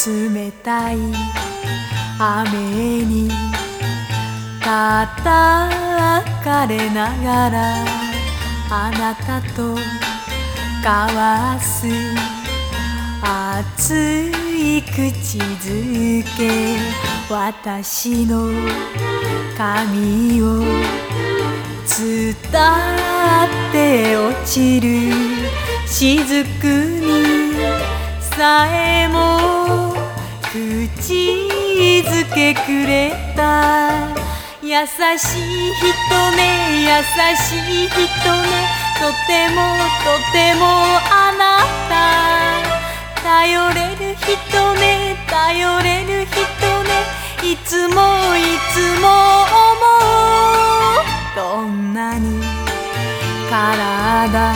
冷たい雨に叩かれながらあなたと交わす熱い口づけ、私の髪を伝って落ちる雫にさえも口づけくれた。優しい人ね、優しい人ね、とてもとてもあなた頼れる人ね、頼れる人ね、いつもいつも思う。どんなに体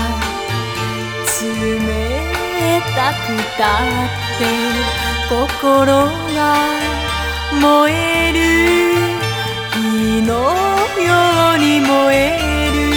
冷たくたって心が燃える火のように燃える。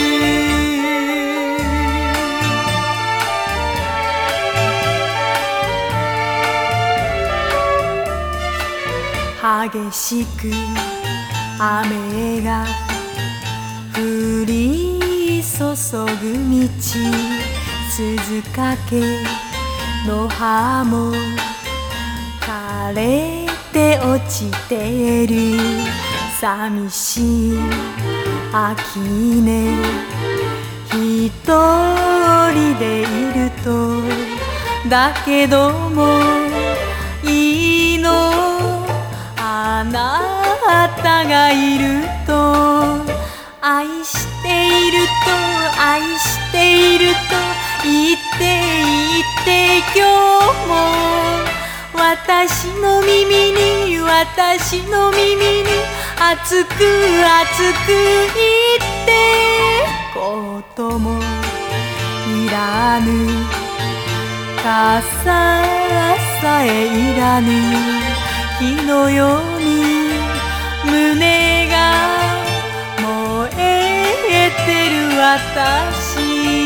激しく雨が降り注ぐ道、鈴懸の葉も枯れて落ちてる。寂しい秋ね、一人でいると、だけどもいいの、あなたがいると。愛していると愛していると言って言って今日も私の耳に私の耳に熱く熱く言ってこともいらぬ、傘さえいらぬ、火のように胸が燃えてる私。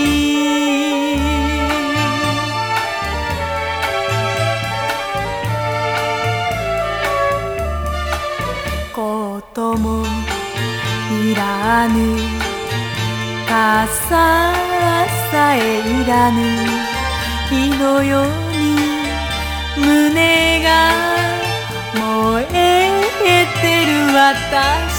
こともいらぬ、傘さえいらぬ、火のように胸が燃えてる私。